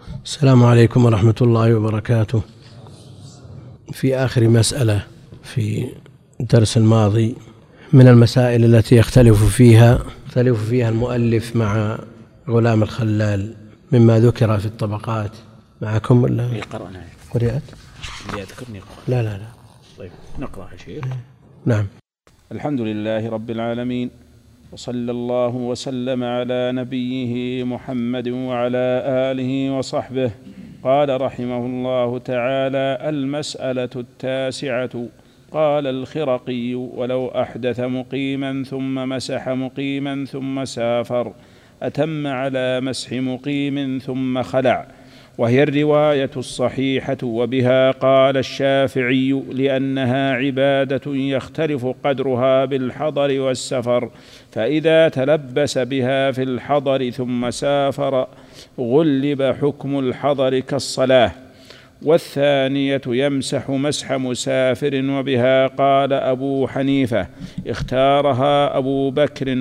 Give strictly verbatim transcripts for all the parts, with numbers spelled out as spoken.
السلام عليكم ورحمة الله وبركاته. في آخر مسألة في الدرس الماضي من المسائل التي يختلف فيها يختلف فيها المؤلف مع غلام الخلال مما ذكر في الطبقات. معكم ولا قرأنا؟ قرأت؟ اللي يذكرني قرأ. لا لا لا. طيب نقرأ يا شيخ. نعم. الحمد لله رب العالمين، وصلى الله وسلم على نبيه محمد وعلى آله وصحبه. قال رحمه الله تعالى: المسألة التاسعة. قال الخرقي: ولو أحدث مقيما ثم مسح مقيما ثم سافر أتم على مسح مقيم ثم خلع، وهي الرواية الصحيحة، وبها قال الشافعي لأنها عبادة يختلف قدرها بالحضر والسفر، فإذا تلبس بها في الحضر ثم سافر غلب حكم الحضر كالصلاة. والثانية يمسح مسح مسافر، وبها قال أبو حنيفة اختارها أبو بكر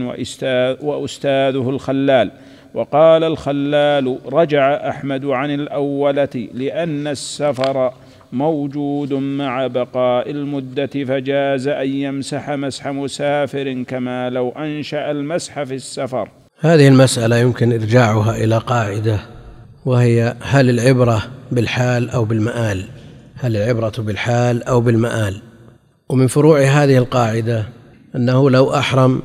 وأستاذه الخلال. وقال الخلال: رجع أحمد عن الأولة لأن السفر موجود مع بقاء المدة، فجاز أن يمسح مسح مسافر كما لو أنشأ المسح في السفر. هذه المسألة يمكن إرجاعها إلى قاعدة، وهي: هل العبرة بالحال أو بالمآل؟ هل العبرة بالحال أو بالمآل؟ ومن فروع هذه القاعدة أنه لو أحرم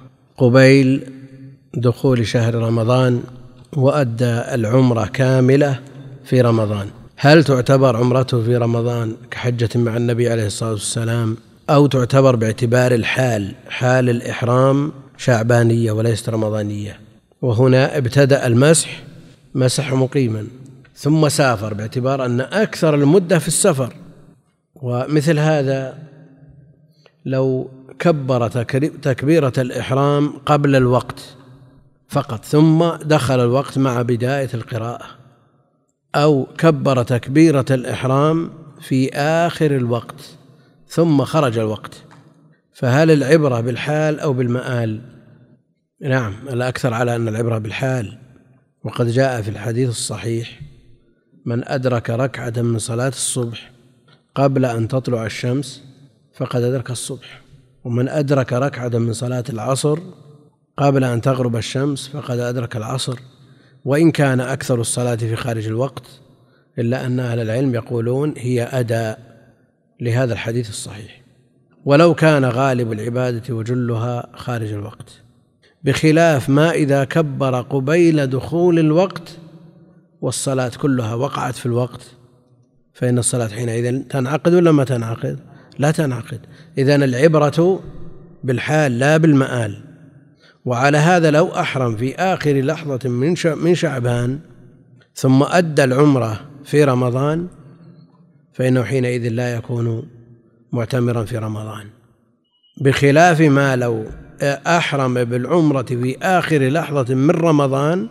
قبيل دخول شهر رمضان وأدى العمرة كاملة في رمضان، هل تعتبر عمرته في رمضان كحجة مع النبي عليه الصلاة والسلام، أو تعتبر باعتبار الحال حال الإحرام شعبانية وليست رمضانية؟ وهنا ابتدأ المسح مسح مقيما ثم سافر باعتبار أن أكثر المدة في السفر. ومثل هذا لو كبر تكبيرة الإحرام قبل الوقت فقط ثم دخل الوقت مع بداية القراءة، أو كبر تكبيرة الإحرام في آخر الوقت ثم خرج الوقت، فهل العبرة بالحال أو بالمآل؟ نعم، الأكثر على أن العبرة بالحال. وقد جاء في الحديث الصحيح: من أدرك ركعة من صلاة الصبح قبل أن تطلع الشمس فقد أدرك الصبح، ومن أدرك ركعة من صلاة العصر قبل أن تغرب الشمس فقد أدرك العصر. وإن كان أكثر الصلاة في خارج الوقت، إلا أن أهل العلم يقولون هي أداء لهذا الحديث الصحيح، ولو كان غالب العبادة وجلها خارج الوقت، بخلاف ما إذا كبر قبيل دخول الوقت والصلاة كلها وقعت في الوقت، فإن الصلاة حينئذ تنعقد ولا ما تنعقد؟ لا تنعقد. إذن العبرة بالحال لا بالمآل. وعلى هذا لو أحرم في آخر لحظة من شعبان ثم أدى العمرة في رمضان فإنه حينئذ لا يكون معتمرا في رمضان، بخلاف ما لو أحرم بالعمرة في آخر لحظة من رمضان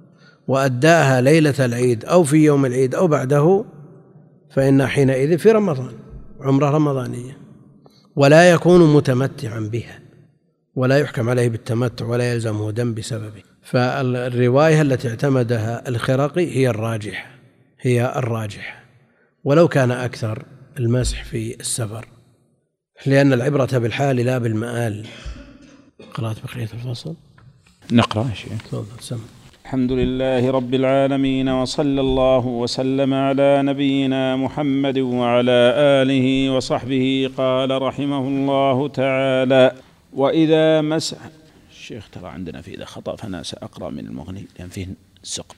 وأداها ليلة العيد أو في يوم العيد أو بعده، فإن حينئذ في رمضان عمرة رمضانية، ولا يكون متمتعا بها، ولا يحكم عليه بالتمتع ولا يلزمه دم بسببه. فالرواية التي اعتمدها الخرقي هي الراجحة هي الراجحة ولو كان أكثر المسح في السفر، لأن العبرة بالحال لا بالمآل. قرأت بقية الفصل؟ نقرأ يا شيخ. تفضل. سمع. الحمد لله رب العالمين، وصلى الله وسلم على نبينا محمد وعلى آله وصحبه. قال رحمه الله تعالى: وإذا مسح الشيخ ترى عندنا في إذا خطأ فأنا سأقرأ من المغني لأن فيه سقط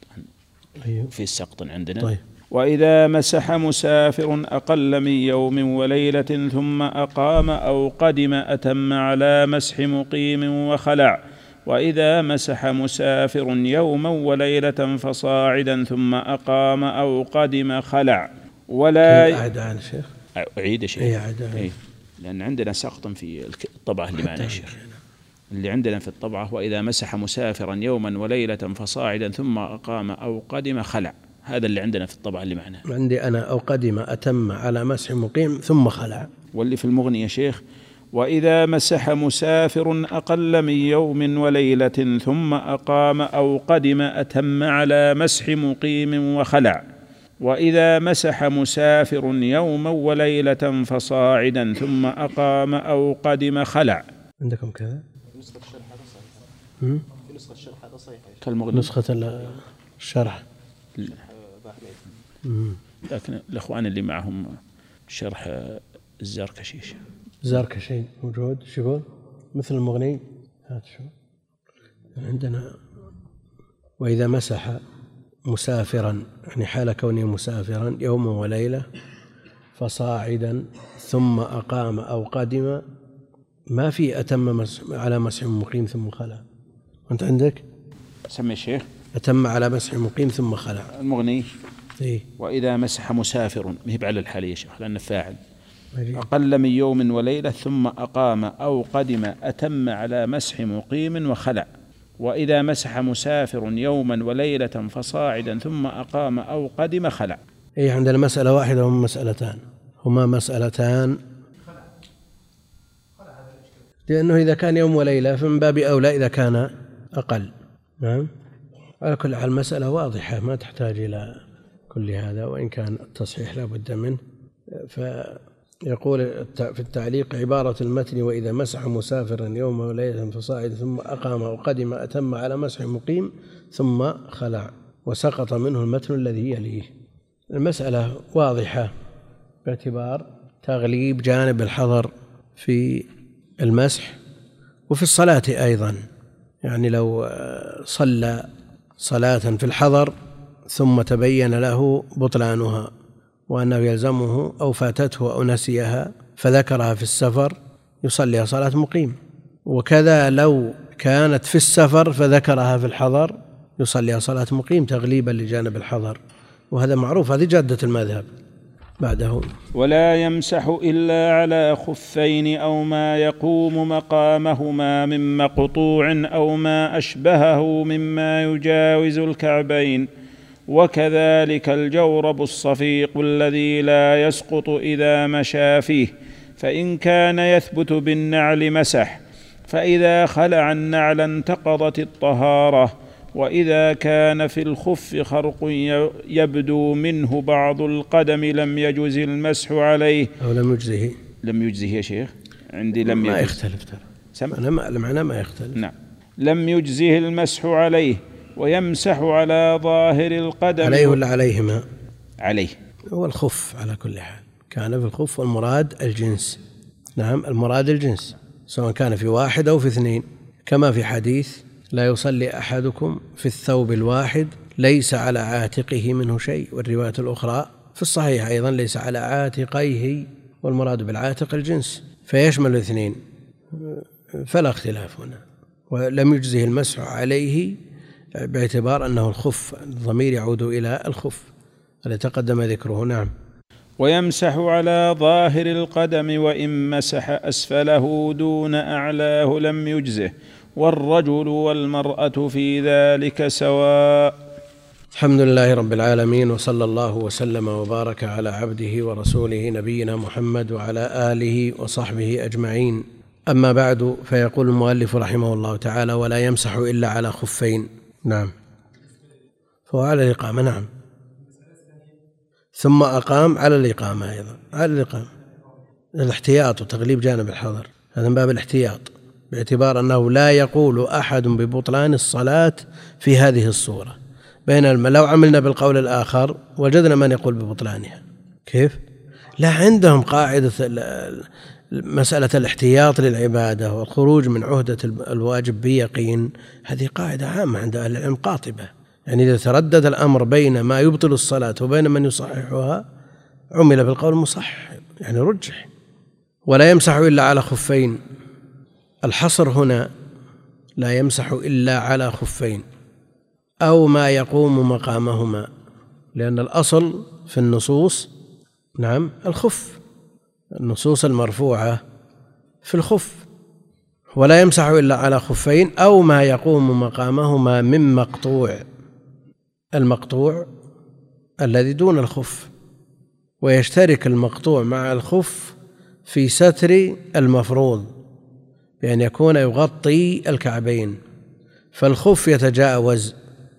فيه سقط عندنا. طيب. وإذا مسح مسافر أقل من يوم وليلة ثم أقام أو قدم أتم على مسح مقيم وخلع. وإذا مسح مسافر يوما وليلة فصاعدا ثم أقام أو قدم خلع. ولا أعد عن الشيخ. أعيد شيخ. إيه أعد. إيه. لأن عندنا سقط في الطبعة اللي معنا يا شيخ، اللي عندنا في الطبعة: وإذا مسح مسافرا يوما وليلة فصاعدا ثم أقام أو قدم خلع. هذا اللي عندنا في الطبعة اللي معنا. عندي أنا: أو قدم أتم على مسح مقيم ثم خلع. واللي في المغني يا شيخ: وإذا مسح مسافر أقل من يوم وليلة ثم أقام أو قدم أتم على مسح مقيم وخلع. وإذا مسح مسافر يوما وليلة فصاعدا ثم أقام أو قدم خلع. عندكم كذا؟ نسخة الشرح هذا صحيح. في نسخة الشرح هذا صحيح. كالمغني. نسخة الشرح. لكن الأخوان اللي معهم شرح الزركشي. الزركشي موجود. شو يقول؟ مثل المغني. هات شو عندنا. وإذا مسح مسافرا يعني حال كونه مسافرا يوما وليلة فصاعدا ثم أقام أو قدم، ما في أتم على مسح مقيم ثم خلع. أنت عندك سمي الشيخ أتم على مسح مقيم ثم خلع. المغني إيه؟ وإذا مسح مسافر مهب على الحالية شيخ لأنه فاعل أقل من يوم وليلة ثم أقام أو قدم أتم على مسح مقيم وخلع. وإذا مسح مسافر يوما وليلة فصاعدا ثم أقام أو قدم خلع. إيه عندنا مسألة واحدة هما مسألتان هما مسألتان لأنه إذا كان يوم وليلة فمن باب أولى إذا كان أقل. نعم. على كل حال مسألة واضحة ما تحتاج إلى كل هذا، وإن كان التصحيح لا بد منه. فيقول في التعليق عبارة المتن وإذا مسح مسافرا يوم وليلة فصاعد ثم أقام أو قدم أتم على مسح مقيم ثم خلع، وسقط منه المتن الذي يليه. المسألة واضحة باعتبار تغليب جانب الحضر في المسح وفي الصلاة أيضا. يعني لو صلى صلاة في الحضر ثم تبين له بطلانها وأنه يلزمه أو فاتته أو نسيها فذكرها في السفر يصلي صلاة مقيم، وكذا لو كانت في السفر فذكرها في الحضر يصلي صلاة مقيم تغليبا لجانب الحضر، وهذا معروف. هذه جادة المذهب. بعده ولا يمسح إلا على خفين أو ما يقوم مقامهما من مقطوع أو ما أشبهه مما يجاوز الكعبين، وكذلك الجورب الصفيق الذي لا يسقط إذا مشى فيه، فإن كان يثبت بالنعل مسح، فإذا خلع النعل انتقضت الطهارة. وإذا كان في الخف خرق يبدو منه بعض القدم لم يجز المسح عليه أو لم يجزه. لم يجزه يا شيخ عندي لم ما يجز. يختلف ترى. أنا ما المعنى ما يختلف. نعم. لم يجزه المسح عليه ويمسح على ظاهر القدم. عليه ولا عليهما؟ عليه. هو الخف على كل حال. كان في الخف والمراد الجنس. نعم المراد الجنس سواء كان في واحد أو في اثنين، كما في حديث لا يصلي أحدكم في الثوب الواحد ليس على عاتقه منه شيء، والرواية الأخرى في الصحيح أيضا ليس على عاتقيه، والمراد بالعاتق الجنس فيشمل الاثنين، فلا اختلاف هنا. ولم يجزه المسح عليه باعتبار أنه الخف، الضمير يعود إلى الخف الذي تقدم ذكره. نعم. ويمسح على ظاهر القدم وإن مسح أسفله دون أعلاه لم يجزه، والرجل والمرأة في ذلك سواء. الحمد لله رب العالمين، وصلى الله وسلم وبارك على عبده ورسوله نبينا محمد وعلى آله وصحبه أجمعين. أما بعد، فيقول المؤلف رحمه الله تعالى: ولا يمسح إلا على خفين. نعم. فهو على الإقامة. نعم. ثم أقام على الإقامة أيضا، على الإقامة الاحتياط وتغليب جانب الحضر، هذا من باب الاحتياط، باعتبار أنه لا يقول أحد ببطلان الصلاة في هذه الصورة. بينما لو عملنا بالقول الآخر وجدنا من يقول ببطلانها. كيف؟ لا، عندهم قاعدة مسألة الاحتياط للعبادة والخروج من عهدة الواجب بيقين، هذه قاعدة عامة عند أهل العلم قاطبة. يعني إذا تردد الأمر بين ما يبطل الصلاة وبين من يصححها عمل بالقول المصحح، يعني رجح. ولا يمسح إلا على خفين، الحصر هنا لا يمسح إلا على خفين أو ما يقوم مقامهما، لأن الأصل في النصوص نعم الخف، النصوص المرفوعة في الخف. ولا يمسح إلا على خفين أو ما يقوم مقامهما من مقطوع، المقطوع الذي دون الخف، ويشترك المقطوع مع الخف في ستر المفروض بأن يكون يغطي الكعبين، فالخف يتجاوز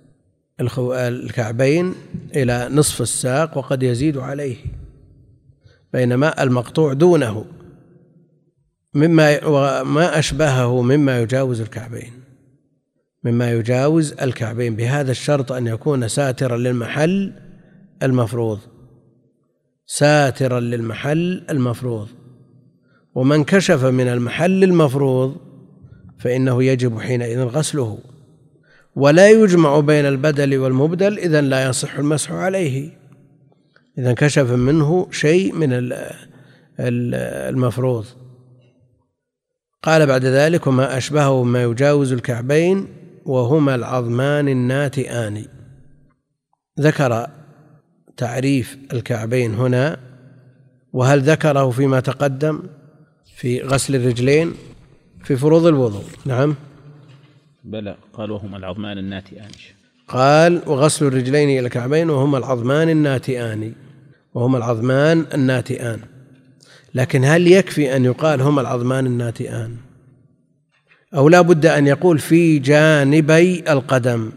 الكعبين إلى نصف الساق وقد يزيد عليه، بينما المقطوع دونه مما وما أشبهه مما يجاوز الكعبين مما يجاوز الكعبين بهذا الشرط أن يكون ساترا للمحل المفروض ساترا للمحل المفروض ومن كشف من المحل المفروض فإنه يجب حينئذ غسله، ولا يجمع بين البدل والمبدل، إذن لا يصح المسح عليه، إذن كشف منه شيء من المفروض. قال بعد ذلك: وما أشبهه ما يجاوز الكعبين وهما العظمان الناتئان. ذكر تعريف الكعبين هنا، وهل ذكره فيما تقدم في غسل الرجلين في فروض الوضوء؟ نعم بلى، قال وهما العظمان الناتئان. قال: وغسل الرجلين إلى الكعبين وهما العظمان الناتئان وهما العظمان الناتئان. لكن هل يكفي أن يقال هما العظمان الناتئان، أو لا بد أن يقول في جانبي القدم؟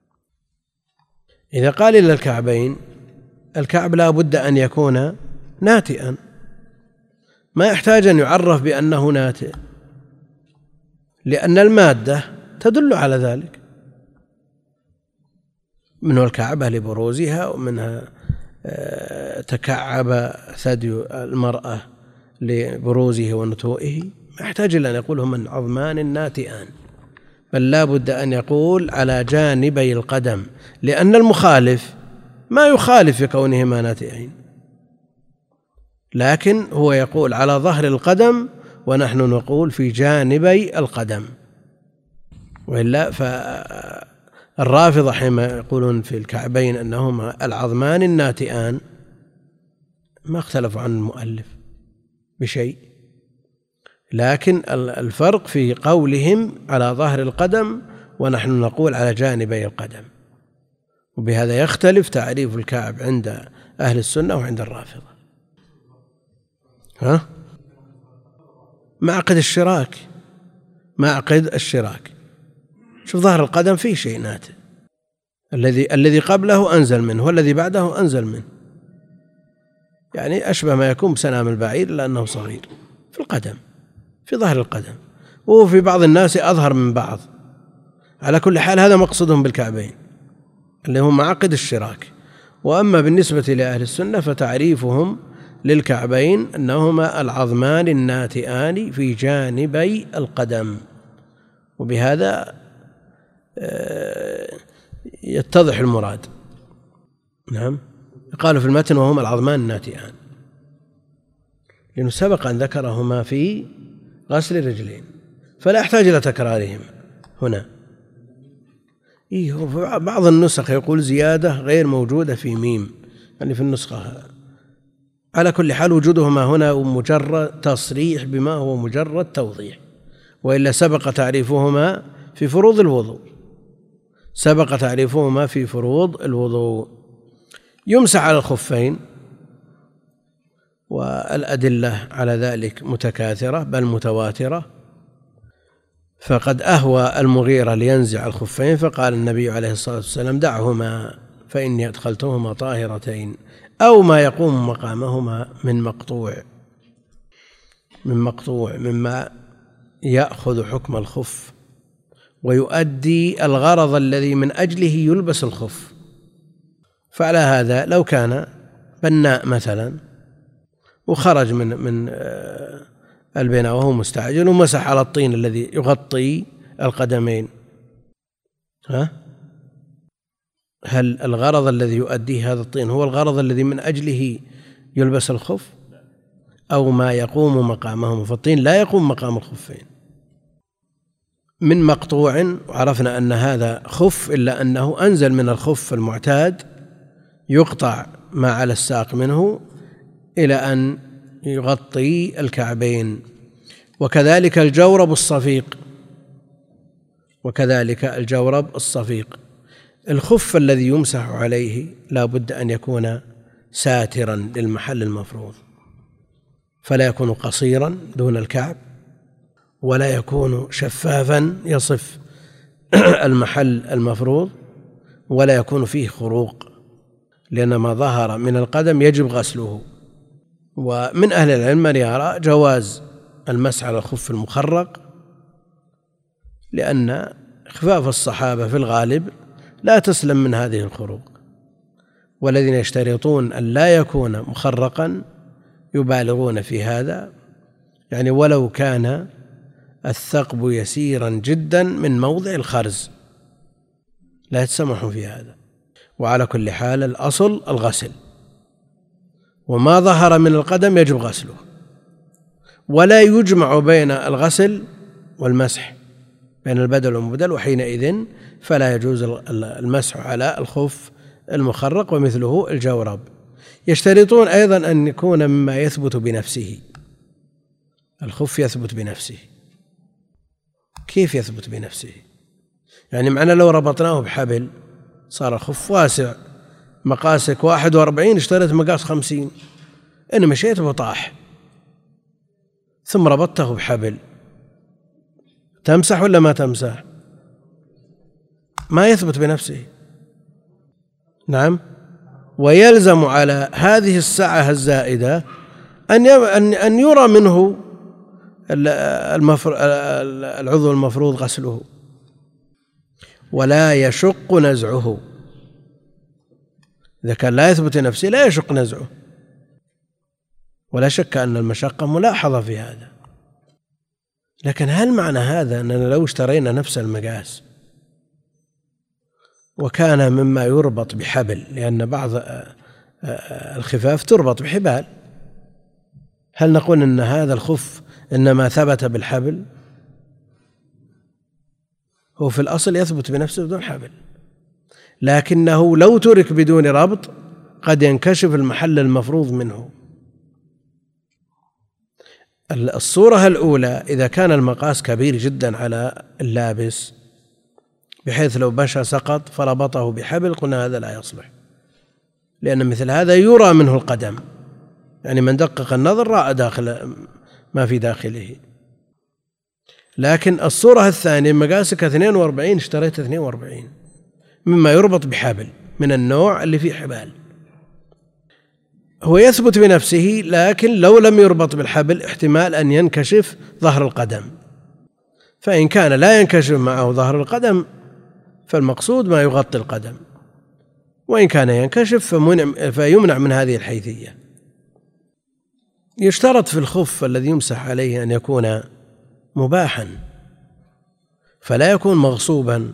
إذا قال إلى الكعبين، الكعب لا بد أن يكون ناتئا، ما يحتاج أن يعرف بأنه ناتئ، لأن المادة تدل على ذلك، منها الكعبة لبروزها، ومنها تكعب ثدي المرأة لبروزه ونتوئه، ما يحتاج إلا أن يقول هم العظمان الناتئان، بل لا بد أن يقول على جانبي القدم، لأن المخالف ما يخالف في كونهما ناتئين، لكن هو يقول على ظهر القدم ونحن نقول في جانبي القدم. وإلا فالرافضة حينما يقولون في الكعبين أنهما العظمان الناتئان ما اختلفوا عن المؤلف بشيء، لكن الفرق في قولهم على ظهر القدم ونحن نقول على جانبي القدم، وبهذا يختلف تعريف الكعب عند أهل السنة وعند الرافضة. ها؟ معقد الشراك معقد الشراك شوف ظهر القدم فيه شيء ناتئ، الذي الذي قبله أنزل منه والذي بعده أنزل منه، يعني أشبه ما يكون بسنام البعير لأنه صغير في القدم، في ظهر القدم، وهو في بعض الناس أظهر من بعض. على كل حال هذا مقصودهم بالكعبين اللي هم معقد الشراك. وأما بالنسبة لأهل السنة فتعريفهم للكعبين أنهما العظمان الناتئان في جانبي القدم، وبهذا يتضح المراد. نعم، قالوا في المتن وهما العظمان الناتئان، لأنه سبق أن ذكرهما في غسل الرجلين فلا يحتاج إلى تكرارهم هنا. إيه، بعض النسخ يقول زيادة غير موجودة في ميم، يعني في النسخة. على كل حال وجودهما هنا مجرد تصريح بما هو مجرد توضيح، وإلا سبق تعريفهما في فروض الوضوء سبق تعريفهما في فروض الوضوء. يمسح على الخفين، والأدلة على ذلك متكاثرة بل متواترة، فقد أهوى المغيرة لينزع الخفين فقال النبي عليه الصلاة والسلام: دعهما فإني أدخلتهما طاهرتين، أو ما يقوم مقامهما من مقطوع من مقطوع مما يأخذ حكم الخف ويؤدي الغرض الذي من أجله يلبس الخف. فعلى هذا لو كان بناء مثلا وخرج من من البناء وهو مستعجل ومسح على الطين الذي يغطي القدمين، ها هل الغرض الذي يؤديه هذا الطين هو الغرض الذي من أجله يلبس الخف، أو ما يقوم مقامهم؟ فالطين لا يقوم مقام الخفين. من مقطوع، وعرفنا أن هذا خف إلا أنه أنزل من الخف المعتاد يقطع ما على الساق منه إلى أن يغطي الكعبين. وكذلك الجورب الصفيق وكذلك الجورب الصفيق الخف الذي يمسح عليه لا بد أن يكون ساترا للمحل المفروض، فلا يكون قصيرا دون الكعب، ولا يكون شفافا يصف المحل المفروض، ولا يكون فيه خروق، لأن ما ظهر من القدم يجب غسله. ومن أهل العلم من يرى جواز المسح على الخف المخرق، لأن خفاف الصحابة في الغالب لا تسلم من هذه الخروق، والذين يشترطون أن لا يكون مخرقا يبالغون في هذا، يعني ولو كان الثقب يسيرا جدا من موضع الخرز لا يتسمحون في هذا. وعلى كل حال الأصل الغسل، وما ظهر من القدم يجب غسله، ولا يجمع بين الغسل والمسح، بين البدل والمبدل، وحينئذ فلا يجوز المسح على الخف المخرق ومثله الجورب. يشترطون أيضا أن يكون مما يثبت بنفسه، الخف يثبت بنفسه. كيف يثبت بنفسه؟ يعني معنا لو ربطناه بحبل صار الخف واسع، مقاسك واحد واربعين، اشتريت مقاس خمسين، إن مشيت بطاح ثم ربطته بحبل، تمسح ولا ما تمسح؟ ما يثبت بنفسه. نعم. ويلزم على هذه السعة الزائدة أن أن يرى منه العضو المفروض غسله، ولا يشق نزعه. إذا كان لا يثبت نفسه لا يشق نزعه، ولا شك أن المشقة ملاحظة في هذا. لكن هل معنى هذا أننا لو اشترينا نفس المقاس وكان مما يربط بحبل، لأن بعض الخفاف تربط بحبال، هل نقول أن هذا الخف إنما ثبت بالحبل؟ هو في الأصل يثبت بنفسه بدون حبل، لكنه لو ترك بدون ربط قد ينكشف المحل المفروض منه. الصورة الأولى إذا كان المقاس كبير جدا على اللابس بحيث لو مشى سقط فربطه بحبل، قلنا هذا لا يصلح، لأن مثل هذا يرى منه القدم، يعني من دقق النظر رأى داخل ما في داخله. لكن الصورة الثانية مقاسك اثنين واربعين، اشتريت اثنين واربعين مما يربط بحبل من النوع اللي فيه حبال، هو يثبت بنفسه، لكن لو لم يربط بالحبل احتمال أن ينكشف ظهر القدم، فإن كان لا ينكشف معه ظهر القدم فالمقصود ما يغطي القدم، وإن كان ينكشف فيمنع من هذه الحيثية. يشترط في الخف الذي يمسح عليه أن يكون مباحا، فلا يكون مغصوبا،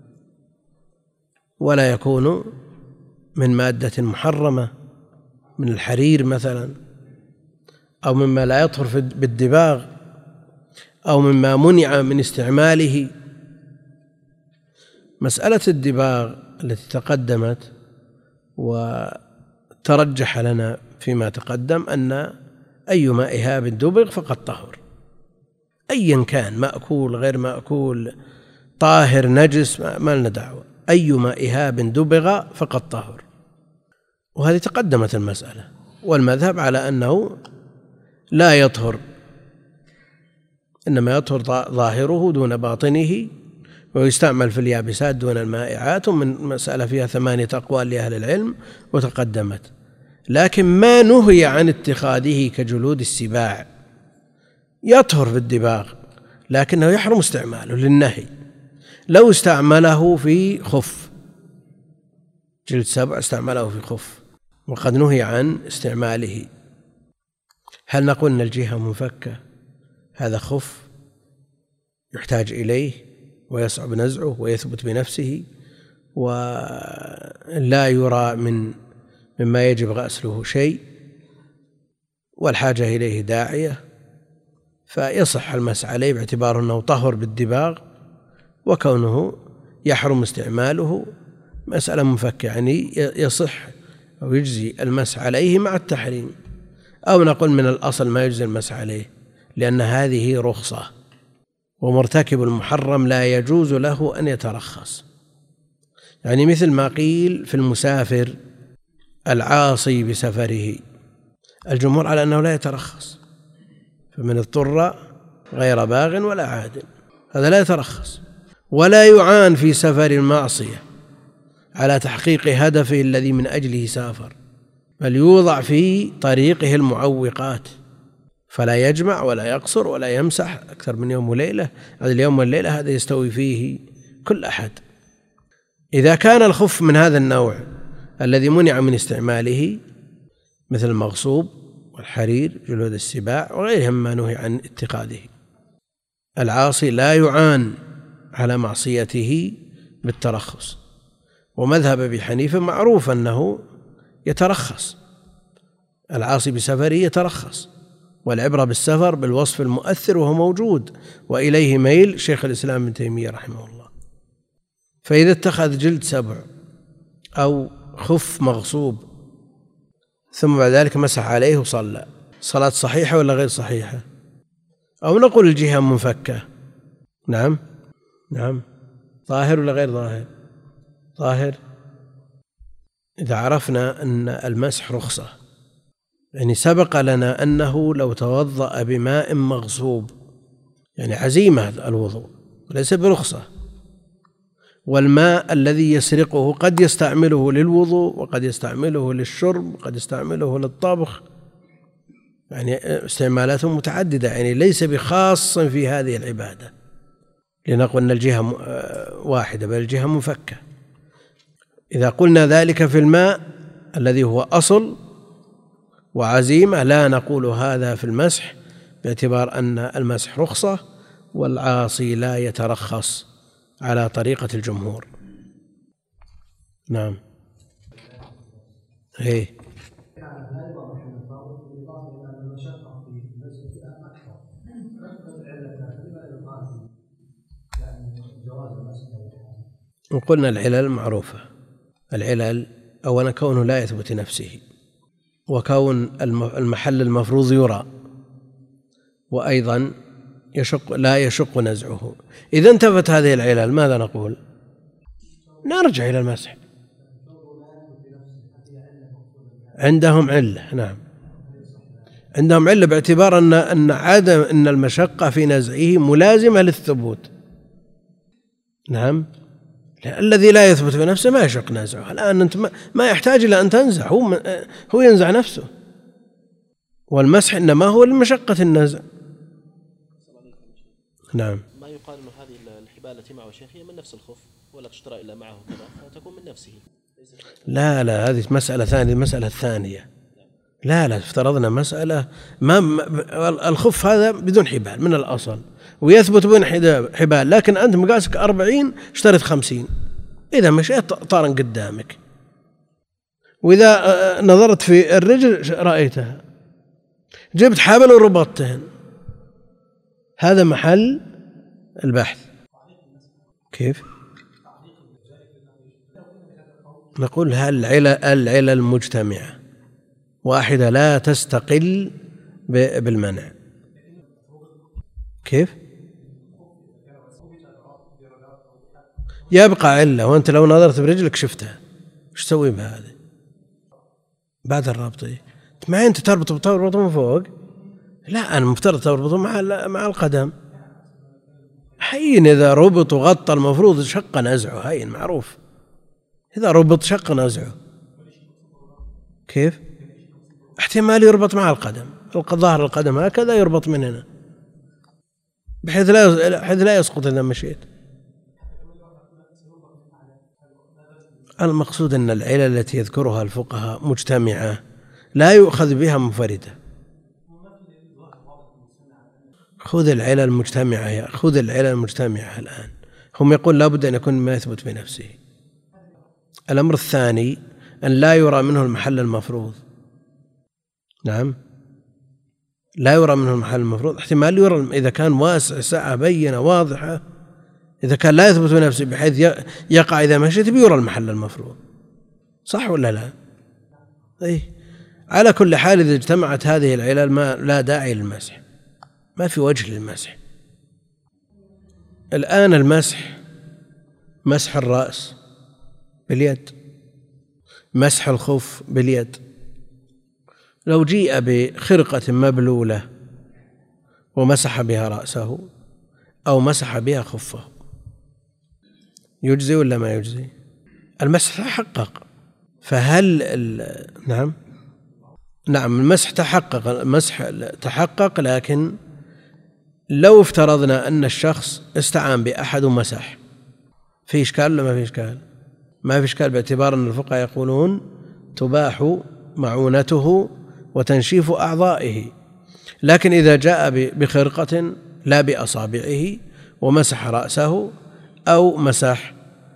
ولا يكون من مادة محرمة من الحرير مثلا، أو مما لا يطهر بالدباغ، أو مما منع من استعماله. مسألة الدباغ التي تقدمت وترجح لنا فيما تقدم أن أيما إهاب دبغ فقد طهر، أيا كان، مأكول غير مأكول، طاهر نجس، ما لنا دعوة، أيما إهاب دبغ فقد طهر. وهذه تقدمت المسألة، والمذهب على أنه لا يطهر، إنما يطهر ظاهره دون باطنه، ويستعمل في اليابسات دون المائعات. ومن مسألة فيها ثمانية أقوال لأهل العلم وتقدمت. لكن ما نهي عن اتخاذه كجلود السباع يطهر في الدباغ، لكنه يحرم استعماله للنهي. لو استعمله في خف، جلد سبع استعمله في خف وقد نهي عن استعماله، هل نقول أن الجهة منفكة؟ هذا خف يحتاج إليه ويصعب نزعه ويثبت بنفسه ولا يرى من مما يجب غسله شيء، والحاجة إليه داعية، فيصح المسح عليه باعتبار أنه طهر بالدباغ، وكونه يحرم استعماله مسألة منفكة، يعني يصح أو يجزي المسح عليه مع التحريم، أو نقول من الأصل ما يجزي المسح عليه، لأن هذه رخصة، ومرتكب المحرم لا يجوز له أن يترخص. يعني مثل ما قيل في المسافر العاصي بسفره، الجمهور على أنه لا يترخص، فمن اضطر غير باغ ولا عاد، هذا لا يترخص. ولا يعان في سفر المعصية على تحقيق هدفه الذي من أجله سافر، بل يوضع في طريقه المعوقات، فلا يجمع ولا يقصر ولا يمسح أكثر من يوم وليلة. هذا اليوم والليلة هذا يستوي فيه كل أحد. إذا كان الخف من هذا النوع الذي منع من استعماله مثل المغصوب والحرير جلود السباع وغيرهم ما نهي عن اتخاذه، العاصي لا يعان على معصيته بالترخص. ومذهب أبي حنيفة معروف أنه يترخص، العاصي بسفره يترخص، والعبرة بالسفر بالوصف المؤثر وهو موجود، وإليه ميل شيخ الإسلام ابن تيمية رحمه الله. فإذا اتخذ جلد سبع أو خف مغصوب ثم بعد ذلك مسح عليه وصلى، صلاة صحيحة ولا غير صحيحة؟ أو نقول الجهة منفكة؟ نعم نعم ظاهر ولا غير ظاهر؟ ظاهر. إذا عرفنا أن المسح رخصة، يعني سبق لنا أنه لو توضأ بماء مغصوب، يعني عزيمة الوضوء وليس برخصة، والماء الذي يسرقه قد يستعمله للوضوء وقد يستعمله للشرب وقد يستعمله للطبخ، يعني استعمالاته متعددة، يعني ليس بخاص في هذه العبادة لنقول أن الجهة واحدة بل الجهة منفكة. إذا قلنا ذلك في الماء الذي هو أصل وعزيمة لا نقول هذا في المسح، باعتبار أن المسح رخصة والعاصي لا يترخص على طريقة الجمهور. نعم. هي وقلنا العلل معروفة، العلل أولا كونه لا يثبت نفسه، وكون المحل المفروض يرى، وأيضا يشق لا يشق نزعه. إذا انتفت هذه العلل ماذا نقول؟ نرجع إلى المسح. عندهم علة، نعم عندهم علة باعتبار أن أن عدم أن المشقة في نزعه ملازمة للثبوت. نعم الذي لا يثبت بنفسه ما يشق نزعه. الآن أنت ما يحتاج إلى أن تنزع، هو هو ينزع نفسه، والمسح إنما هو لمشقة النزع. نعم. ما يقال أن هذه الحبال التي معه شيخ هي من نفس الخف ولا تشترى إلا معه كذا فتكون من نفسه. لا لا هذه مسألة ثانية، المسألة الثانية. لا لا افترضنا مسألة ما الخف هذا بدون حبال من الأصل ويثبت بدون حبال، لكن أنت مقاسك أربعين اشتريت خمسين، إذا مشيت طارا قدامك، وإذا نظرت في الرجل رأيتها، جبت حبل وربطتهن، هذا محل البحث. كيف؟ نقول هل العلل العلل مجتمعة واحدة لا تستقل بالمنع. كيف؟ يبقى علة، وأنت لو نظرت برجلك شفتها، ايش تسوي بهذه بعد الربط؟ ما أنت تربط بتربط من فوق، لا أنا مفترض تربطه مع مع القدم. حين إذا ربط وغطى المفروض شق نزعه، هين معروف، إذا ربط شق نزعه. كيف؟ احتمال يربط مع القدم، ظهر القدم هكذا يربط من هنا بحيث لا بحيث لا يسقط إذا مشيت. المقصود أن العلل التي يذكرها الفقهاء مجتمعة لا يؤخذ بها منفردة. خذ العلل المجتمعة، خذ العلل المجتمعة الآن. هم يقول لابد أن يكون ما يثبت بنفسه. الأمر الثاني أن لا يرى منه المحل المفروض. نعم لا يرى منه المحل المفروض، احتمال يرى إذا كان واسع سعة بينة واضحة، إذا كان لا يثبت بنفسه بحيث يقع إذا مشيت بيرى المحل المفروض، صح ولا لا؟ أي على كل حال إذا اجتمعت هذه العلل ما لا داعي للمسح، ما في وجه للمسح. الآن المسح، مسح الرأس باليد، مسح الخف باليد. لو جيء بخرقة مبلولة ومسح بها رأسه أو مسح بها خفه، يجزي ولا ما يجزي؟ المسح تحقق، فهل ال... نعم نعم المسح تحقق، المسح تحقق، لكن لو افترضنا أن الشخص استعان بأحد ومسح، في إشكال ولا ما في إشكال؟ ما في إشكال، باعتبار أن الفقهاء يقولون تباح معونته وتنشيف أعضائه. لكن إذا جاء بخرقة لا بأصابعه ومسح رأسه أو مسح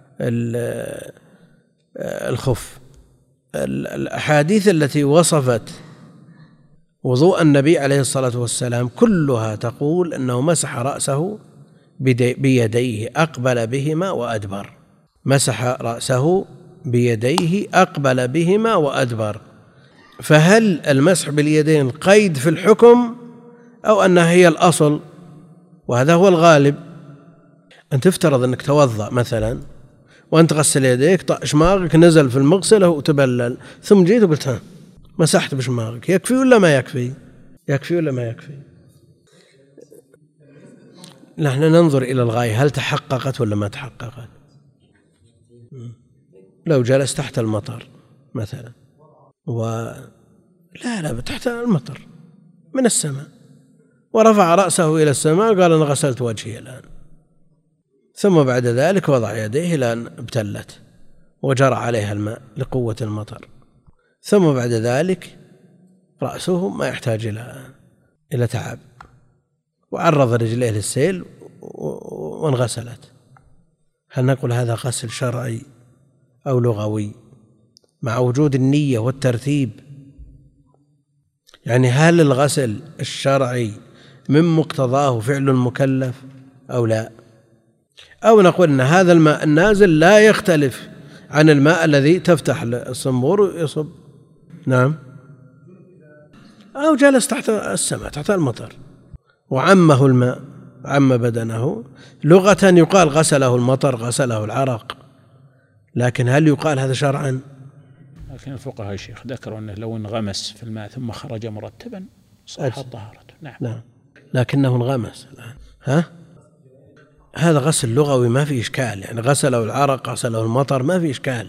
الخف، الأحاديث التي وصفت وضوء النبي عليه الصلاة والسلام كلها تقول أنه مسح رأسه بيديه أقبل بهما وأدبر، مسح رأسه بيديه أقبل بهما وأدبر. فهل المسح باليدين قيد في الحكم أو أنها هي الأصل؟ وهذا هو الغالب. أن تفترض أنك توضأ مثلا وأنت غسل يديك، شماغك نزل في المغسلة وتبلل، ثم جيت وقلت ها مسحت بشماغك، يكفي ولا ما يكفي؟ يكفي ولا ما يكفي؟ نحن ننظر إلى الغاية، هل تحققت ولا ما تحققت؟ لو جلس تحت المطر مثلا و لا لا تحت المطر من السماء ورفع رأسه إلى السماء قال أنا غسلت وجهي الآن، ثم بعد ذلك وضع يديه إلى أن ابتلت وجرى عليها الماء لقوة المطر، ثم بعد ذلك رأسه ما يحتاج إلى إلى تعب وعرض رجليه للسيل وانغسلت، هل نقول هذا غسل شرعي أو لغوي مع وجود النية والترتيب؟ يعني هل الغسل الشرعي من مقتضاه فعل المكلف أو لا؟ أو نقول أن هذا الماء النازل لا يختلف عن الماء الذي تفتح الصنبور ويصب؟ نعم. أو جلس تحت السماء تحت المطر وعمه الماء، عم بدنه، لغة يقال غسله المطر غسله العرق، لكن هل يقال هذا شرعا؟ لكن الفقهاء يا شيخ ذكروا أنه لو انغمس في الماء ثم خرج مرتبا صحت طهارته. نعم. نعم لكنه انغمس الآن. ها هذا غسل لغوي ما في إشكال، يعني غسله العرق غسله المطر ما في إشكال.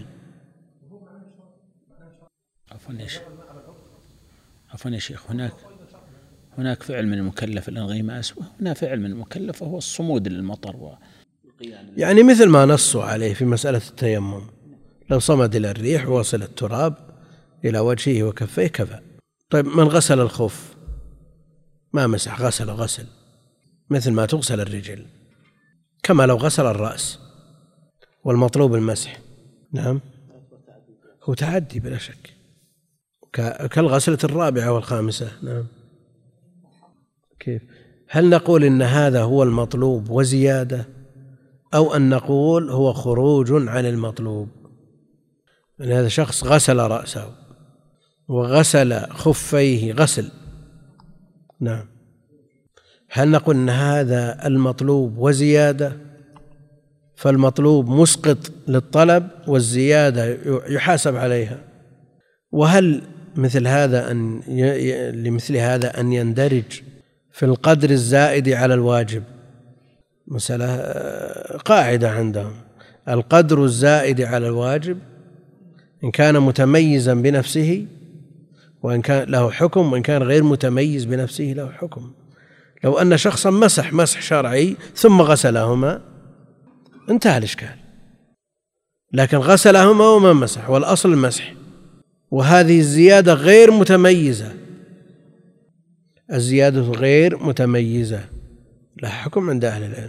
عفوا يا شيخ عفوا يا شيخ هناك هناك فعل من المكلف الانغماس، وهنا فعل من المكلف وهو الصمود للمطر و... يعني مثل ما نصوا عليه في مسألة التيمم، لو صمد إلى الريح ووصل التراب إلى وجهه وكفيه كفى. طيب من غسل الخف ما مسح، غسل غسل مثل ما تغسل الرجل، كما لو غسل الرأس، والمطلوب المسح. نعم هو تعدي بلا شك كالغسلة الرابعة والخامسة. نعم. كيف؟ هل نقول إن هذا هو المطلوب وزيادة، أو أن نقول هو خروج عن المطلوب؟ يعني هذا شخص غسل رأسه وغسل خفيه غسل. نعم. هل نقول أن هذا المطلوب وزيادة، فالمطلوب مسقط للطلب والزيادة يحاسب عليها؟ وهل مثل هذا أن ي... لمثل هذا أن يندرج في القدر الزائد على الواجب؟ مسألة قاعدة عندهم، القدر الزائد على الواجب إن كان متميزا بنفسه وإن كان له حكم، وإن كان غير متميز بنفسه له حكم. لو أن شخصا مسح مسح شرعي ثم غسلهما انتهى الإشكال، لكن غسلهما وما مسح والأصل المسح، وهذه الزيادة غير متميزة، الزيادة غير متميزة لها حكم عند أهل العلم.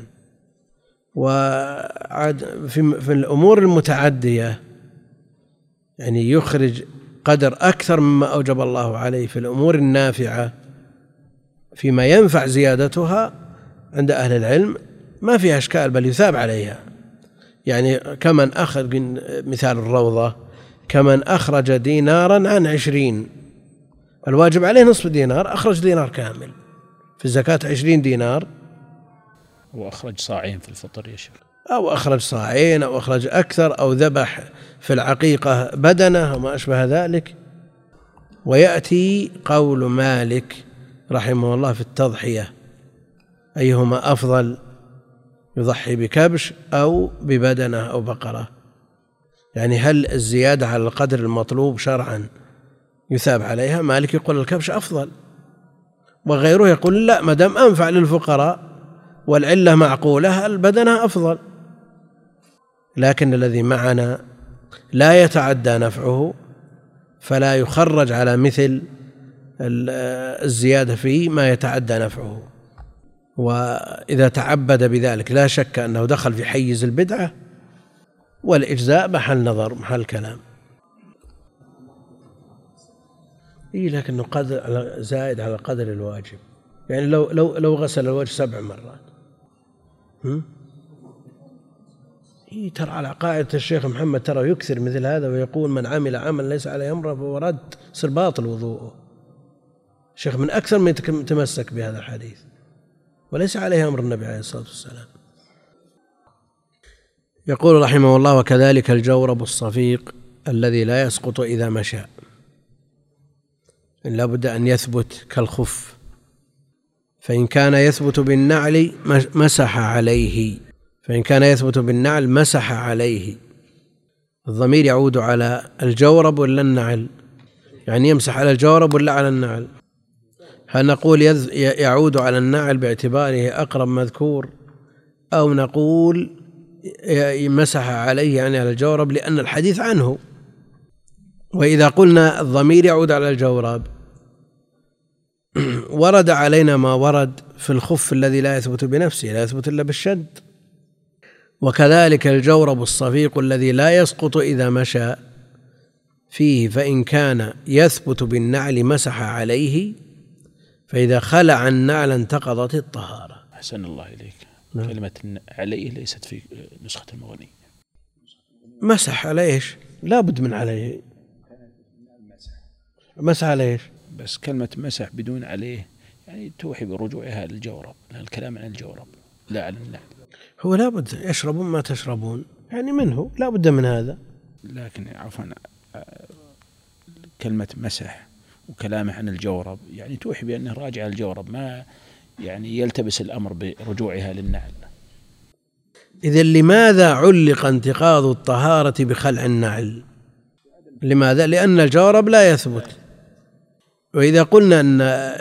وعاد في, في الأمور المتعدية يعني يخرج قدر أكثر مما أوجب الله عليه في الأمور النافعة فيما ينفع زيادتها عند أهل العلم ما فيها إشكال، بل يثاب عليها. يعني كمن أخذ مثال الروضة، كمن أخرج دينارا عن عشرين الواجب عليه نصف دينار، أخرج دينار كامل في الزكاة عشرين دينار، وأخرج صاعين في الفطر يا شيخ، أو أخرج صاعين أو أخرج أكثر، أو ذبح في العقيقة بدنه وما أشبه ذلك. ويأتي قول مالك رحمه الله في التضحية أيهما أفضل، يضحي بكبش أو ببدنة أو بقرة؟ يعني هل الزيادة على القدر المطلوب شرعا يثاب عليها؟ مالك يقول الكبش أفضل، وغيره يقول لا، ما دام أنفع للفقراء والعلة معقولة البدنة أفضل. لكن الذي معنا لا يتعدى نفعه، فلا يخرج على مثل الزيادة فيه ما يتعدى نفعه، وإذا تعبد بذلك لا شك أنه دخل في حيز البدعة، والإجزاء محل نظر محل كلام. إيه لكنه قدر زائد على قدر الواجب، يعني لو لو لو غسل الوجه سبع مرات هم؟ إيه ترى على قاعدة الشيخ محمد ترى يكثر مثل هذا، ويقول من عمل عمل ليس عليه أمره فهو رد، صير باطل وضوءه. الشيخ من أكثر من يتمسك بهذا الحديث، وليس عليه أمر النبي عليه الصلاة والسلام. يقول رحمه الله: وكذلك الجورب الصفيق الذي لا يسقط إذا مشى، إن لا بد أن يثبت كالخف، فإن كان يثبت بالنعل مسح عليه، فإن كان يثبت بالنعل مسح عليه. الضمير يعود على الجورب ولا النعل؟ يعني يمسح على الجورب ولا على النعل؟ هل نقول يعود على النعل باعتباره أقرب مذكور، أو نقول مسح عليه يعني على الجورب لأن الحديث عنه؟ وإذا قلنا الضمير يعود على الجورب ورد علينا ما ورد في الخف الذي لا يثبت بنفسه، لا يثبت إلا بالشد. وكذلك الجورب الصفيق الذي لا يسقط إذا مشى فيه، فإن كان يثبت بالنعل مسح عليه، فإذا خلع النعل انتقضت الطهارة. أحسن الله إليك. نعم. كلمة عليه ليست في نسخة المغني. مسح على إيش؟ لا بد من عليه. مسح على إيش؟ بس كلمة مسح بدون عليه يعني توحي برجوعها للجورب، الكلام عن الجورب لا عن النعل. هو لا بد يشربون ما تشربون، يعني منه لا بد من هذا. لكن عفوا كلمة مسح وكلامه عن الجورب يعني توحي بأنه راجع الجورب، ما يعني يلتبس الأمر برجوعها للنعل. إذن لماذا علق انتقاض الطهارة بخلع النعل؟ لماذا؟ لأن الجورب لا يثبت. وإذا قلنا أن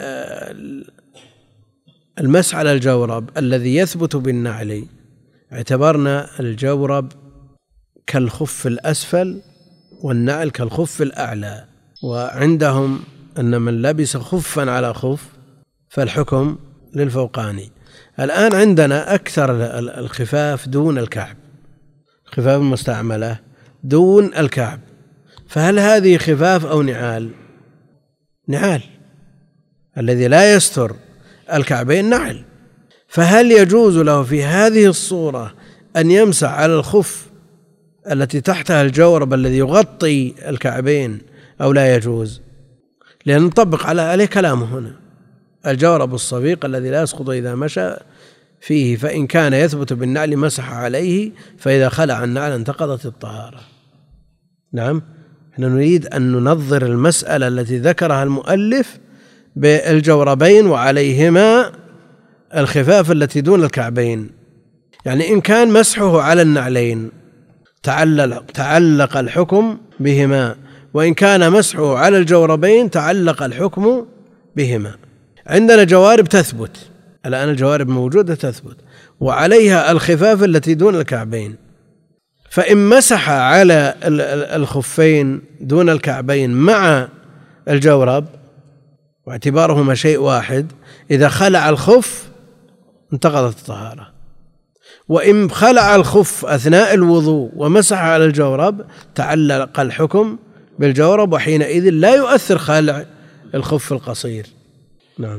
المسح على الجورب الذي يثبت بالنعل، اعتبرنا الجورب كالخف الأسفل والنعل كالخف الأعلى، وعندهم أن من لبس خفا على خف فالحكم للفوقاني. الآن عندنا أكثر الخفاف دون الكعب، خفاف المستعملة دون الكعب، فهل هذه خفاف أو نعال؟ نعال. الذي لا يستر الكعبين نعل، فهل يجوز له في هذه الصورة أن يمسح على الخف التي تحتها الجورب الذي يغطي الكعبين أو لا يجوز؟ لأن نطبق على عليه كلامه هنا: الجورب الصفيق الذي لا يسقط إذا مشى فيه، فإن كان يثبت بالنعل مسح عليه، فإذا خلع النعل انتقضت الطهارة. نعم، احنا نريد أن ننظر المسألة التي ذكرها المؤلف بالجوربين وعليهما الخفاف التي دون الكعبين. يعني إن كان مسحه على النعلين تعلق, تعلق الحكم بهما، وإن كان مسحه على الجوربين تعلق الحكم بهما. عندنا جوارب تثبت الآن، الجوارب موجودة تثبت وعليها الخفاف التي دون الكعبين، فإن مسح على الخفين دون الكعبين مع الجورب واعتبارهما شيء واحد، إذا خلع الخف انتقضت الطهارة. وإن خلع الخف أثناء الوضوء ومسح على الجورب تعلق الحكم بالجورب، وحينئذ لا يؤثر خلع الخف القصير. نعم،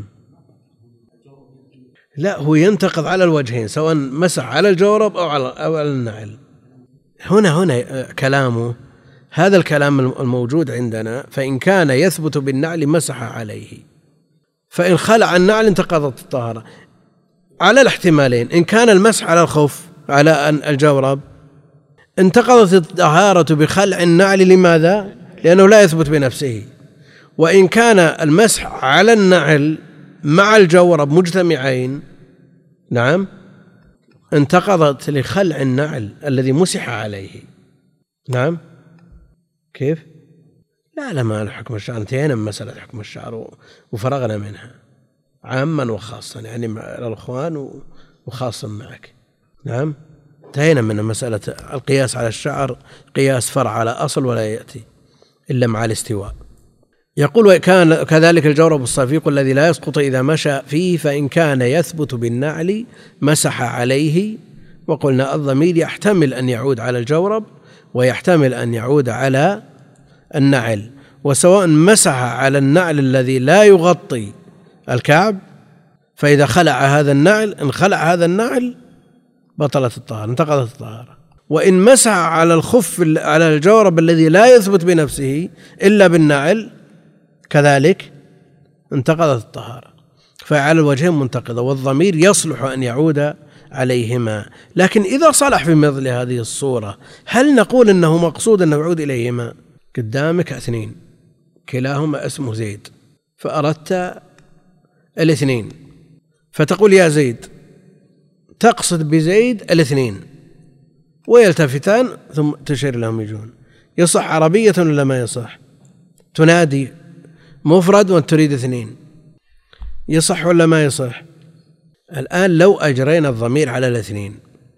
لا، هو ينتقض على الوجهين، سواء مسح على الجورب أو على, أو على النعل. هنا هنا كلامه هذا الكلام الموجود عندنا: فإن كان يثبت بالنعل مسح عليه، فإن خلع النعل انتقضت الطهارة. على الاحتمالين، إن كان المسح على الخف على الجورب انتقضت الطهارة بخلع النعل. لماذا؟ لأنه لا يثبت بنفسه. وإن كان المسح على النعل مع الجورب مجتمعين نعم انتقضت لخلع النعل الذي مسح عليه. نعم كيف؟ لا لا ما له حكم الشعر، انتهينا من مسألة حكم الشعر وفرغنا منها عاما وخاصا، يعني مع الأخوان وخاصا معك. نعم انتهينا من مسألة القياس على الشعر، قياس فرع على أصل ولا يأتي إلا مع الاستواء. يقول وكان كذلك الجورب الصفيق الذي لا يسقط إذا مشى فيه، فإن كان يثبت بالنعل مسح عليه. وقلنا الضمير يحتمل أن يعود على الجورب ويحتمل أن يعود على النعل، وسواء مسح على النعل الذي لا يغطي الكعب فإذا خلع هذا النعل، إن خلع هذا النعل بطلت الطهارة، انتقضت الطهارة. وإن مسح على الخف على الجورب الذي لا يثبت بنفسه إلا بالنعل كذلك انتقضت الطهارة، فعلى الوجهين منتقضة، والضمير يصلح أن يعود عليهما. لكن إذا صلح في مثل هذه الصورة هل نقول أنه مقصود أنه يعود إليهما؟ قدامك اثنين كلاهما اسمه زيد، فأردت الاثنين فتقول يا زيد، تقصد بزيد الاثنين ويلتفتان ثم تشير لهم يجون، يصح عربية ولا ما يصح؟ تنادي مفرد وأنت تريد اثنين، يصح ولا ما يصح؟ الآن لو أجرينا الضمير على الاثنين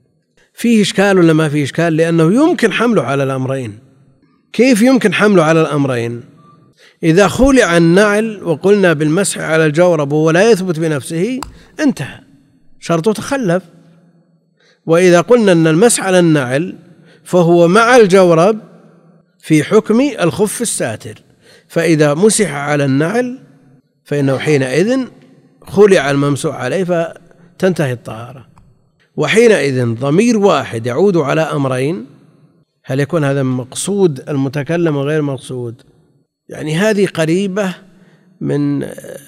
فيه إشكال ولا ما فيه إشكال؟ لأنه يمكن حمله على الأمرين. كيف يمكن حمله على الأمرين؟ إذا خلع النعل وقلنا بالمسح على الجورب ولا يثبت بنفسه انتهى، شرطه تخلف. وإذا قلنا أن المسح على النعل فهو مع الجورب في حكم الخف الساتر، فإذا مسح على النعل فإنه حينئذ خلع الممسوح عليه فتنتهي الطهارة. وحينئذ ضمير واحد يعود على أمرين، هل يكون هذا مقصود المتكلم وغير مقصود؟ يعني هذه قريبة من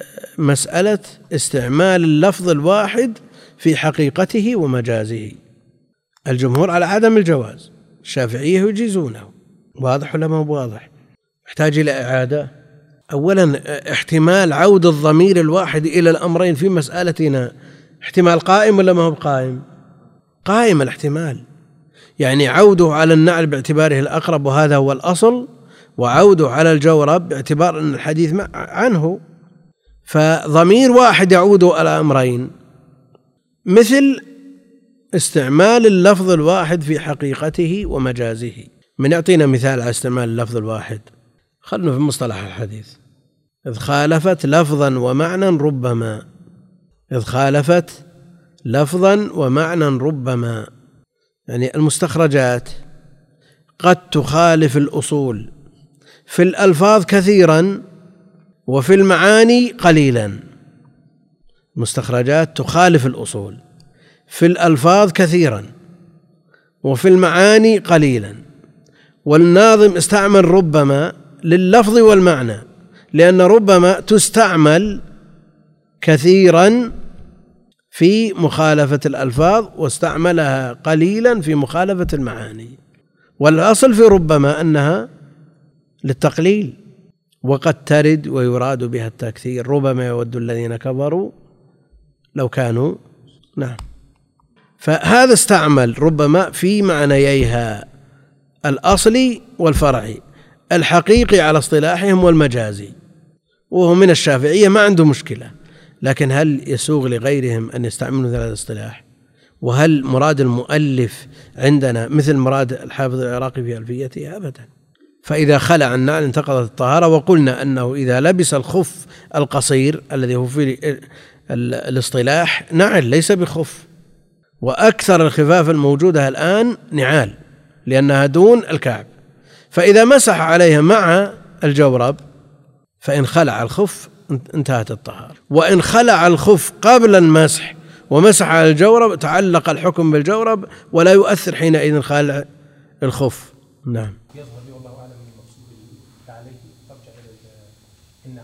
مسألة استعمال اللفظ الواحد في حقيقته ومجازه. الجمهور على عدم الجواز، الشافعية يجيزونه. واضح ولا ما هو واضح؟ يحتاج إلى إعادة. أولا احتمال عود الضمير الواحد إلى الأمرين في مسألتنا احتمال قائم ولا ما هو قائم؟ قائم الاحتمال، يعني عوده على النعل باعتباره الأقرب وهذا هو الأصل، وعوده على الجورب باعتبار أن الحديث عنه، فضمير واحد يعود على أمرين، مثل استعمال اللفظ الواحد في حقيقته ومجازه. من يعطينا مثال على استعمال اللفظ الواحد؟ خلنا في مصطلح الحديث. إذ خالفت لفظا ومعنى ربما، إذ خالفت لفظا ومعنى ربما، يعني المستخرجات قد تخالف الأصول في الألفاظ كثيرا وفي المعاني قليلا. مستخرجات تخالف الأصول في الألفاظ كثيرا وفي المعاني قليلا، والناظم استعمل ربما لللفظ والمعنى، لأن ربما تستعمل كثيرا في مخالفة الألفاظ واستعملها قليلا في مخالفة المعاني، والأصل في ربما أنها للتقليل، وقد ترد ويراد بها التكثير. ربما يود الذين كفروا لو كانوا. نعم، فهذا استعمل ربما في معنييها الأصلي والفرعي، الحقيقي على اصطلاحهم والمجازي، وهو من الشافعية ما عنده مشكلة. لكن هل يسوغ لغيرهم أن يستعملوا هذا الاصطلاح؟ وهل مراد المؤلف عندنا مثل مراد الحافظ العراقي في ألفيته؟ أبدا. فإذا خلع النعل انتقضت الطهارة. وقلنا أنه إذا لبس الخف القصير الذي هو في الاصطلاح نعل ليس بخف، وأكثر الخفاف الموجودة الآن نعال لأنها دون الكعب، فإذا مسح عليها مع الجورب فإن خلع الخف انتهت الطهارة. وإن خلع الخف قبل المسح ومسح على الجورب تعلق الحكم بالجورب ولا يؤثر حينئذ خلع الخف. نعم. يظهر لي والله أعلم من المقصود عليه ترجع إلى النعم،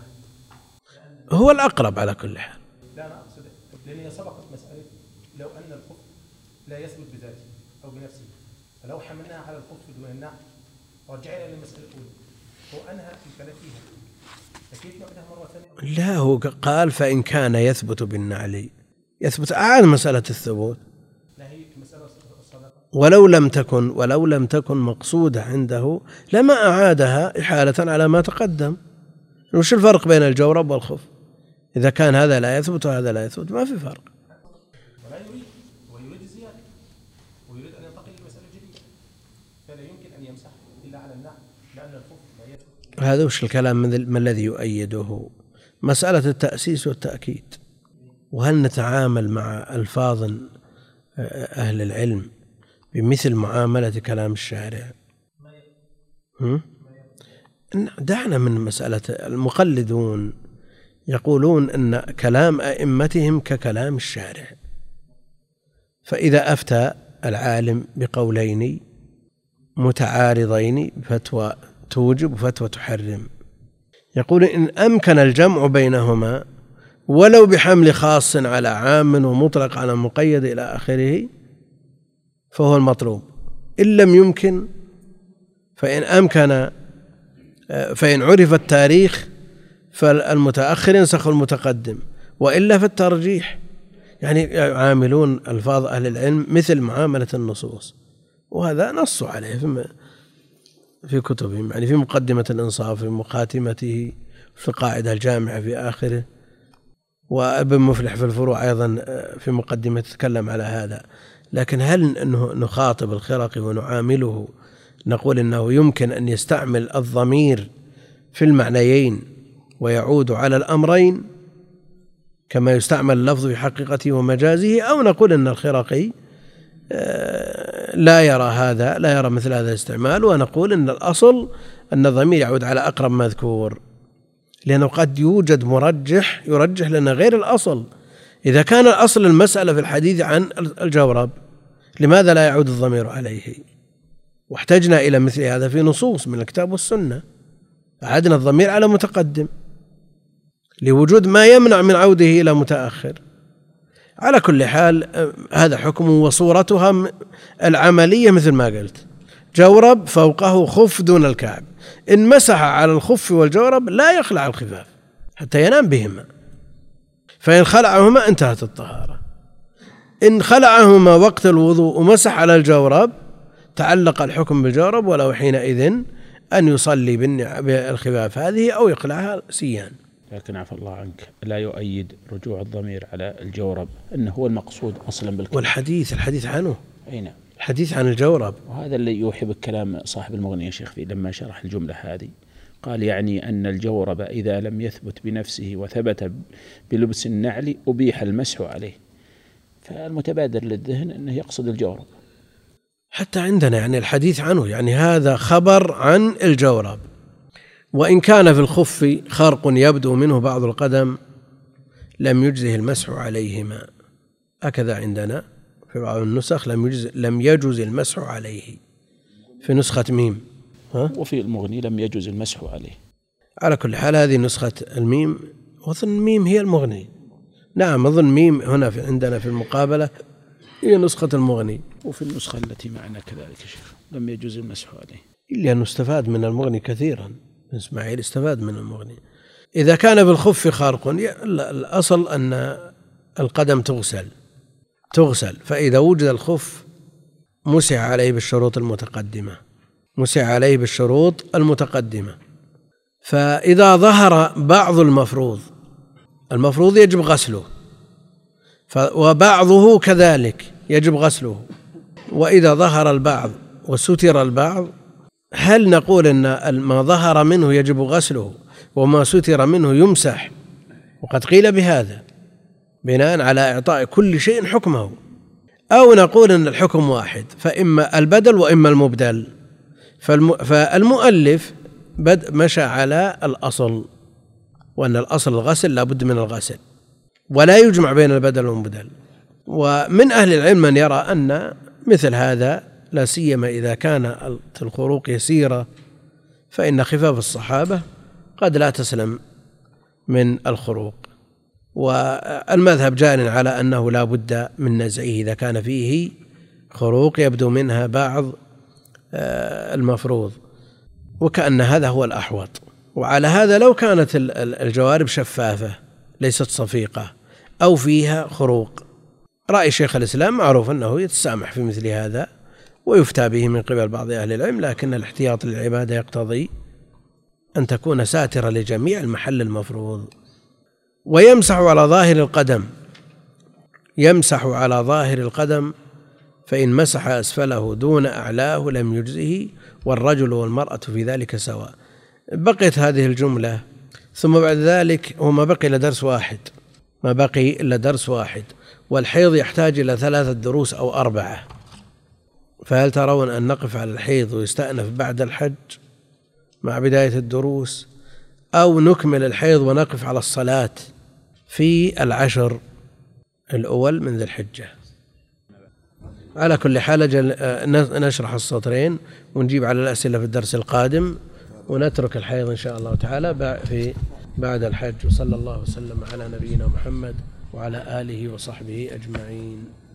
هو الأقرب على كل حال. لا أنا أقصد لأني سبقت مسألة لو أن الخف لا يثبت بذاته أو بنفسه، فلو حملناها على الخف دون النعم ورجعنا إلى المسألة الأولى هو أنهى الكلام فيها، فكيف نعيدها مرة ثانية؟ لا، هو قال فإن كان يثبت بالنعل، يثبت أعاد مسألة الثبوت، ولو لم تكن ولو لم تكن مقصودة عنده لما أعادها إحالة على ما تقدم. وش الفرق بين الجورب والخف؟ إذا كان هذا لا يثبت وهذا لا يثبت ما في فرق. ولا يريد ويريد الزيادة ويريد أن ينتقل للمسألة الجديدة، فلا يمكن أن يمسح إلا على النعل لأن الخف لا يثبت. هذا وش الكلام ما الذي يؤيده؟ مسألة التأسيس والتأكيد. وهل نتعامل مع ألفاظ أهل العلم بمثل معاملة كلام الشارع؟ دعنا من مسألة المقلدون يقولون أن كلام أئمتهم ككلام الشارع، فإذا أفتى العالم بقولين متعارضين فتوى توجب وفتوى تحرم، يقول إن أمكن الجمع بينهما ولو بحمل خاص على عام ومطلق على مقيد إلى آخره فهو المطلوب. إن لم يمكن فإن أمكن فإن عرف التاريخ فالمتأخر ينسخ المتقدم، وإلا فالترجيح. يعني يعاملون ألفاظ أهل العلم مثل معاملة النصوص، وهذا نصوا عليه في كتبهم، يعني في مقدمة الإنصاف في مخاتمته في القاعدة الجامعة في آخره، وابن مفلح في الفروع أيضا في مقدمة تتكلم على هذا. لكن هل أنه نخاطب الخرقي ونعامله نقول أنه يمكن أن يستعمل الضمير في المعنيين ويعود على الأمرين كما يستعمل اللفظ في حقيقته ومجازه، أو نقول أن الخرقي لا يرى هذا لا يرى مثل هذا الاستعمال، ونقول أن الأصل أن الضمير يعود على أقرب مذكور، لأنه قد يوجد مرجح يرجح لنا غير الأصل. إذا كان الأصل المسألة في الحديث عن الجورب لماذا لا يعود الضمير عليه؟ واحتجنا إلى مثل هذا في نصوص من الكتاب والسنة، أعدنا الضمير على متقدم لوجود ما يمنع من عوده إلى متأخر. على كل حال هذا حكم وصورتها العملية مثل ما قلت، جورب فوقه خف دون الكعب، إن مسح على الخف والجورب لا يخلع الخفاف حتى ينام بهما، فإن خلعهما انتهت الطهارة. إن خلعهما وقت الوضوء ومسح على الجورب تعلق الحكم بالجورب، ولو حينئذ أن يصلي بالخفاف هذه أو يقلعها سيان. لكن عفى الله عنك لا يؤيد رجوع الضمير على الجورب أنه هو المقصود أصلا بالكلام، والحديث الحديث عنه أي نعم الحديث عن الجورب، وهذا اللي يوحي بالكلام صاحب المغني يا شيخ فيه لما شرح الجملة هذه، قال يعني أن الجورب إذا لم يثبت بنفسه وثبت بلبس النعل أبيح المسح عليه، فالمتبادر للذهن أنه يقصد الجورب. حتى عندنا يعني الحديث عنه يعني هذا خبر عن الجورب، وإن كان في الخف خرق يبدو منه بعض القدم لم يجزه المسح عليهما، هكذا عندنا في بعض النسخ لم يجز لم يجوز المسح عليه في نسخة ميم، ها؟ وفي المغني لم يجوز المسح عليه. على كل حال هذه نسخة الميم، وأظن ميم هي المغني، نعم أظن ميم هنا في عندنا في المقابلة هي نسخة المغني، وفي النسخة التي معنا كذلك يا شيخ لم يجوز المسح عليه، إلا أنه استفاد من المغني كثيرا، إسماعيل استفاد من المغني. إذا كان بالخف خارق الأصل أن القدم تغسل تغسل فإذا وجد الخف مسح عليه بالشروط المتقدمة مسح عليه بالشروط المتقدمة فإذا ظهر بعض المفروض المفروض يجب غسله، وبعضه كذلك يجب غسله، وإذا ظهر البعض وستر البعض هل نقول أن ما ظهر منه يجب غسله وما ستر منه يمسح؟ وقد قيل بهذا بناء على إعطاء كل شيء حكمه، أو نقول أن الحكم واحد فإما البدل وإما المبدل. فالمؤلف بد مشى على الأصل، وأن الأصل الغسل لا بد من الغسل ولا يجمع بين البدل والمبدل. ومن أهل العلم من يرى أن مثل هذا لا سيما إذا كان الخروق يسيرة فإن خفاف الصحابة قد لا تسلم من الخروق، والمذهب جار على أنه لا بد من نزعه إذا كان فيه خروق يبدو منها بعض المفروض، وكأن هذا هو الأحوط. وعلى هذا لو كانت الجوارب شفافة ليست صفيقة أو فيها خروق رأي شيخ الإسلام معروف أنه يتسامح في مثل هذا ويفتى به من قبل بعض أهل العلم، لكن الاحتياط للعبادة يقتضي أن تكون ساترة لجميع المحل المفروض. ويمسح على ظاهر القدم، يمسح على ظاهر القدم، فإن مسح أسفله دون أعلاه لم يجزه، والرجل والمرأة في ذلك سواء. بقيت هذه الجملة، ثم بعد ذلك هو ما بقي إلا درس واحد، ما بقي إلا درس واحد، والحيض يحتاج إلى ثلاثة دروس أو أربعة، فهل ترون أن نقف على الحيض ويستأنف بعد الحج مع بداية الدروس، أو نكمل الحيض ونقف على الصلاة في العشر الأول من ذي الحجة؟ على كل حال نشرح السطرين ونجيب على الأسئلة في الدرس القادم، ونترك الحيض إن شاء الله تعالى في بعد الحج. وصلى الله وسلم على نبينا محمد وعلى آله وصحبه أجمعين.